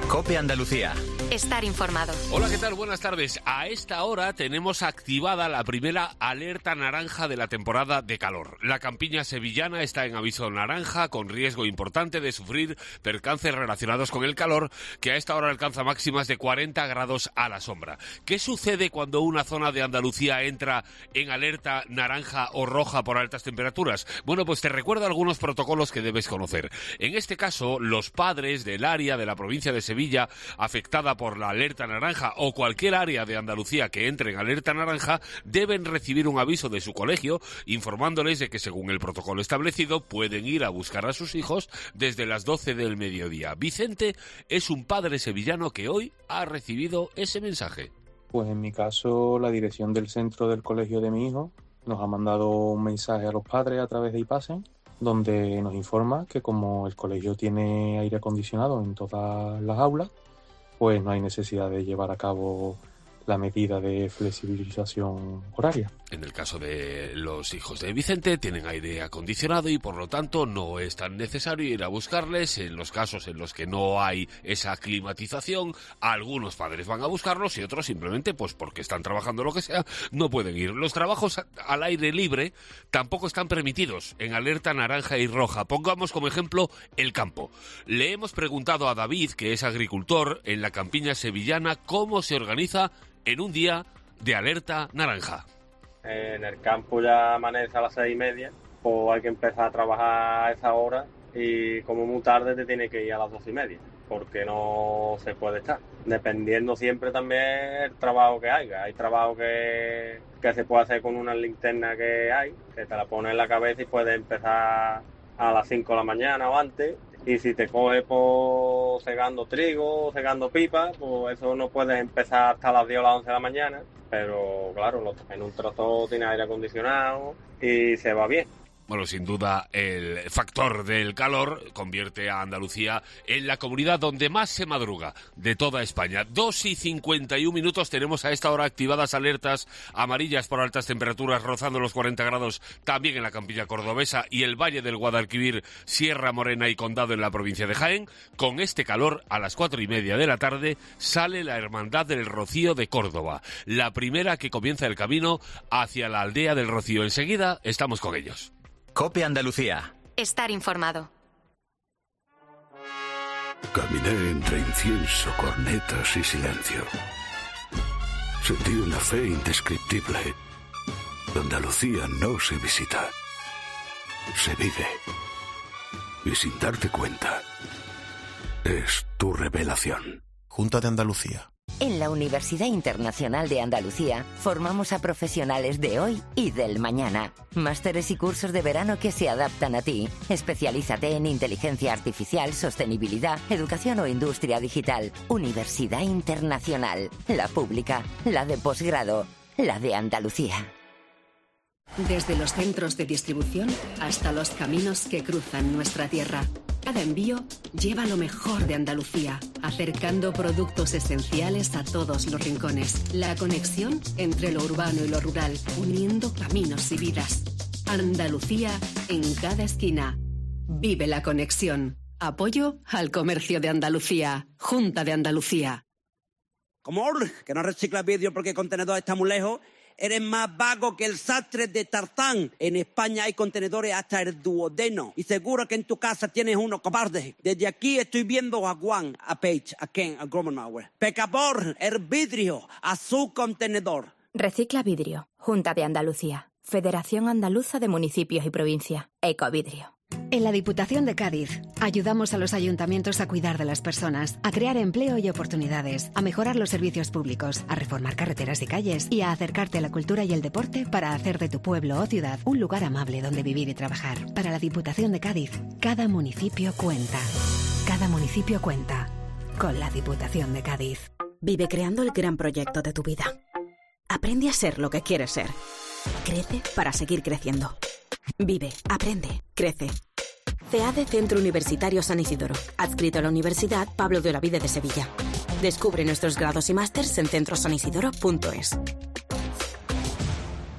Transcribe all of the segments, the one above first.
COPE Andalucía. Estar informado. Hola, ¿qué tal? Buenas tardes. A esta hora tenemos activada la primera alerta naranja de la temporada de calor. La campiña sevillana está en aviso naranja, con riesgo importante de sufrir percances relacionados con el calor, que a esta hora alcanza máximas de 40 grados a la sombra. ¿Qué sucede cuando una zona de Andalucía entra en alerta naranja o roja por altas temperaturas? Bueno, pues te recuerdo algunos protocolos que debes conocer. En este caso, los padres del área de la provincia de Sevilla afectada por la alerta naranja o cualquier área de Andalucía que entre en alerta naranja deben recibir un aviso de su colegio informándoles de que según el protocolo establecido pueden ir a buscar a sus hijos desde las 12 del mediodía. Vicente es un padre sevillano que hoy ha recibido ese mensaje. Pues en mi caso la dirección del centro del colegio de mi hijo nos ha mandado un mensaje a los padres a través de iPasen donde nos informa que como el colegio tiene aire acondicionado en todas las aulas, pues no hay necesidad de llevar a cabo la medida de flexibilización horaria. En el caso de los hijos de Vicente tienen aire acondicionado y por lo tanto no es tan necesario ir a buscarles. En los casos en los que no hay esa climatización, algunos padres van a buscarlos y otros simplemente pues porque están trabajando lo que sea, no pueden ir. Los trabajos al aire libre tampoco están permitidos en alerta naranja y roja. Pongamos como ejemplo el campo. Le hemos preguntado a David, que es agricultor en la campiña sevillana, cómo se organiza en un día de alerta naranja. En el campo ya amanece a las 6:30, pues hay que empezar a trabajar a esa hora y como muy tarde te tiene que ir a las 12:30, porque no se puede estar. Dependiendo siempre también el trabajo que haya. Hay trabajo que se puede hacer con una linterna que hay, que te la pones en la cabeza y puedes empezar a las 5 de la mañana o antes. Y si te coges por segando trigo, segando pipa, pues eso no puedes empezar hasta las 10 o las 11 de la mañana. Pero claro, en un tractor tiene aire acondicionado y se va bien. Bueno, sin duda el factor del calor convierte a Andalucía en la comunidad donde más se madruga de toda España. 2:51 tenemos a esta hora activadas alertas amarillas por altas temperaturas rozando los 40 grados también en la campiña cordobesa y el Valle del Guadalquivir, Sierra Morena y Condado en la provincia de Jaén. Con este calor, a las 4:30 de la tarde sale la Hermandad del Rocío de Córdoba, la primera que comienza el camino hacia la aldea del Rocío. Enseguida estamos con ellos. COPE Andalucía. Estar informado. Caminé entre incienso, cornetas y silencio. Sentí una fe indescriptible. Andalucía no se visita, se vive. Y sin darte cuenta, es tu revelación. Junta de Andalucía. En la Universidad Internacional de Andalucía formamos a profesionales de hoy y del mañana. Másteres y cursos de verano que se adaptan a ti. Especialízate en inteligencia artificial, sostenibilidad, educación o industria digital. Universidad Internacional. La pública, la de posgrado, la de Andalucía. Desde los centros de distribución hasta los caminos que cruzan nuestra tierra. Cada envío lleva lo mejor de Andalucía, acercando productos esenciales a todos los rincones. La conexión entre lo urbano y lo rural, uniendo caminos y vidas. Andalucía en cada esquina. Vive la conexión. Apoyo al comercio de Andalucía. Junta de Andalucía. ¿Cómo? ¿Que no reciclas vidrio porque el contenedor está muy lejos? Eres más vago que el sastre de Tarzán. En España hay contenedores hasta el duodeno. Y seguro que en tu casa tienes uno, cobarde. Desde aquí estoy viendo a Juan, a Paige, a Ken, a Gromenauer. Pecador, el vidrio, a su contenedor. Recicla vidrio. Junta de Andalucía. Federación Andaluza de Municipios y Provincia. Ecovidrio. En la Diputación de Cádiz ayudamos a los ayuntamientos a cuidar de las personas, a crear empleo y oportunidades, a mejorar los servicios públicos, a reformar carreteras y calles y a acercarte a la cultura y el deporte para hacer de tu pueblo o ciudad un lugar amable donde vivir y trabajar. Para la Diputación de Cádiz, cada municipio cuenta. Cada municipio cuenta. Con la Diputación de Cádiz. Vive creando el gran proyecto de tu vida. Aprende a ser lo que quieres ser. Crece para seguir creciendo. Vive, aprende, crece. CEADE Centro Universitario San Isidoro, adscrito a la Universidad Pablo de Olavide de Sevilla. Descubre nuestros grados y másters en centrosanisidoro.es.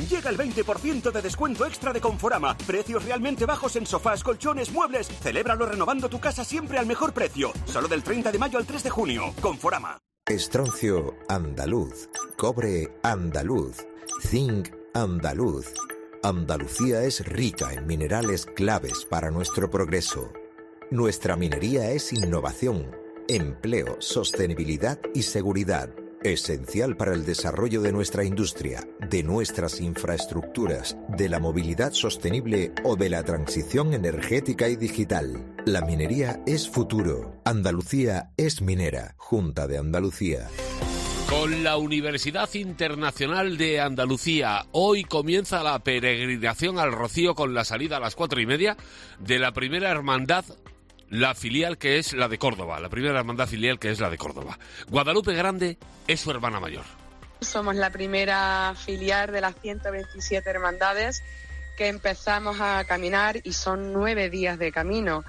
Llega el 20% de descuento extra de Conforama. Precios realmente bajos en sofás, colchones, muebles. Celébralo renovando tu casa siempre al mejor precio. Solo del 30 de mayo al 3 de junio. Conforama. Estroncio andaluz. Cobre andaluz. Zinc andaluz. Andalucía es rica en minerales claves para nuestro progreso. Nuestra minería es innovación, empleo, sostenibilidad y seguridad. Esencial para el desarrollo de nuestra industria, de nuestras infraestructuras, de la movilidad sostenible o de la transición energética y digital. La minería es futuro. Andalucía es minera. Junta de Andalucía. Con la Universidad Internacional de Andalucía, hoy comienza la peregrinación al Rocío con la salida a las 4:30 de la primera hermandad, la filial que es la de Córdoba, la primera hermandad filial que es la de Córdoba. Guadalupe Grande es su hermana mayor. Somos la primera filial de las 127 hermandades que empezamos a caminar y son 9 días de camino.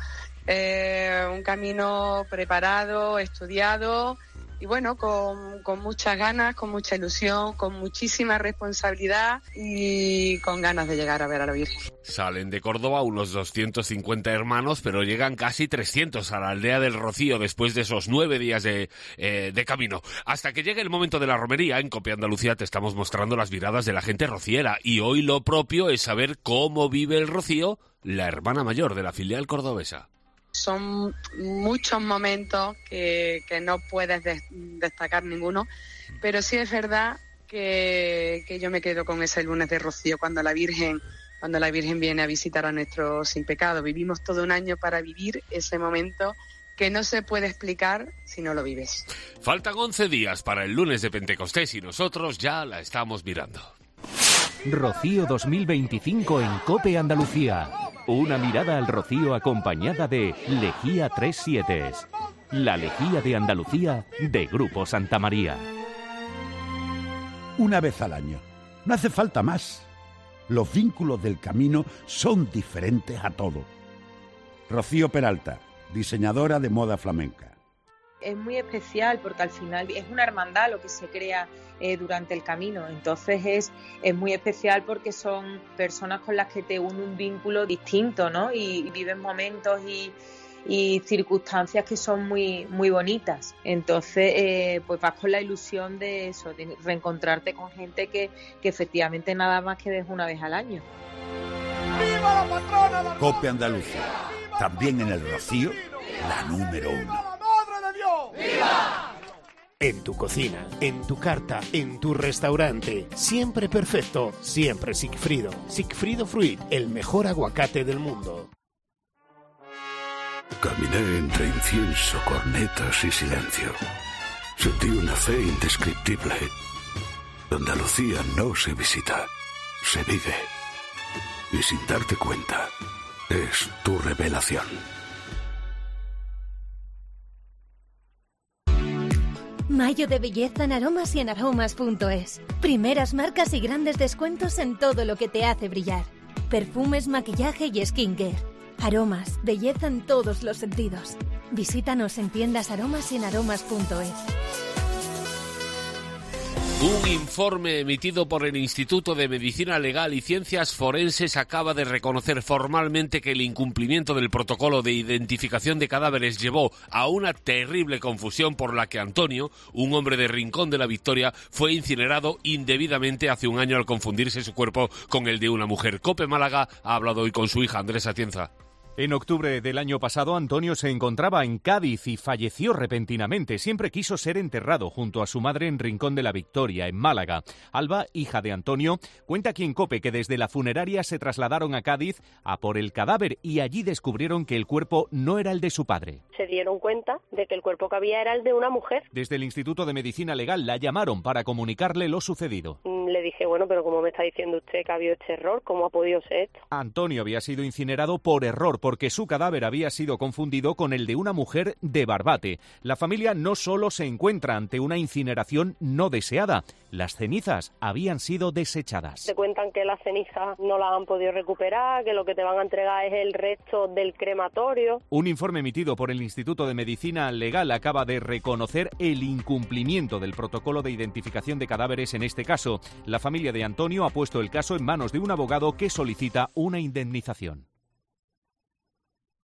Un camino preparado, estudiado y bueno, con muchas ganas, con mucha ilusión, con muchísima responsabilidad y con ganas de llegar a ver a la Virgen. Salen de Córdoba unos 250 hermanos, pero llegan casi 300 a la aldea del Rocío después de esos 9 días de camino. Hasta que llegue el momento de la romería, en Cope Andalucía te estamos mostrando las miradas de la gente rociera y hoy lo propio es saber cómo vive el Rocío la hermana mayor de la filial cordobesa. Son muchos momentos que no puedes destacar ninguno, pero sí es verdad que yo me quedo con ese lunes de Rocío cuando la Virgen viene a visitar a nuestro sin pecado. Vivimos todo un año para vivir ese momento que no se puede explicar si no lo vives. Faltan 11 días para el lunes de Pentecostés y nosotros ya la estamos mirando. Rocío 2025 en COPE Andalucía. Una mirada al Rocío acompañada de Lejía 37. La Lejía de Andalucía de Grupo Santa María. Una vez al año. No hace falta más. Los vínculos del camino son diferentes a todo. Rocío Peralta, diseñadora de moda flamenca. Es muy especial porque al final es una hermandad lo que se crea durante el camino. Entonces es muy especial porque son personas con las que te une un vínculo distinto, ¿no? Y viven momentos y circunstancias que son muy, muy bonitas. Entonces pues vas con la ilusión de eso, de reencontrarte con gente que efectivamente nada más que ves una vez al año. ¡Viva la patrona! COPE Andalucía. También en el Rocío, la número 1. ¡Viva! En tu cocina, en tu carta, en tu restaurante. Siempre perfecto, siempre Sigfrido. Sigfrido Fruit, el mejor aguacate del mundo. Caminé entre incienso, cornetas y silencio. Sentí una fe indescriptible. Andalucía no se visita, se vive. Y sin darte cuenta, es tu revelación. Mayo de belleza en aromas y en aromas.es. Primeras marcas y grandes descuentos en todo lo que te hace brillar. Perfumes, maquillaje y skincare. Aromas, belleza en todos los sentidos. Visítanos en tiendas aromas y en aromas.es. Un informe emitido por el Instituto de Medicina Legal y Ciencias Forenses acaba de reconocer formalmente que el incumplimiento del protocolo de identificación de cadáveres llevó a una terrible confusión por la que Antonio, un hombre de Rincón de la Victoria, fue incinerado indebidamente hace un año al confundirse su cuerpo con el de una mujer. COPE Málaga ha hablado hoy con su hija Andrés Atienza. En octubre del año pasado, Antonio se encontraba en Cádiz y falleció repentinamente. Siempre quiso ser enterrado junto a su madre en Rincón de la Victoria, en Málaga. Alba, hija de Antonio, cuenta aquí en COPE que desde la funeraria se trasladaron a Cádiz a por el cadáver y allí descubrieron que el cuerpo no era el de su padre. Se dieron cuenta de que el cuerpo que había era el de una mujer. Desde el Instituto de Medicina Legal la llamaron para comunicarle lo sucedido. Le dije, bueno, pero ¿cómo me está diciendo usted que ha habido este error? ¿Cómo ha podido ser esto? Antonio había sido incinerado por error, porque su cadáver había sido confundido con el de una mujer de Barbate. La familia no solo se encuentra ante una incineración no deseada, las cenizas habían sido desechadas. Te cuentan que las cenizas no las han podido recuperar, que lo que te van a entregar es el resto del crematorio. Un informe emitido por el Instituto de Medicina Legal acaba de reconocer el incumplimiento del protocolo de identificación de cadáveres en este caso. La familia de Antonio ha puesto el caso en manos de un abogado que solicita una indemnización.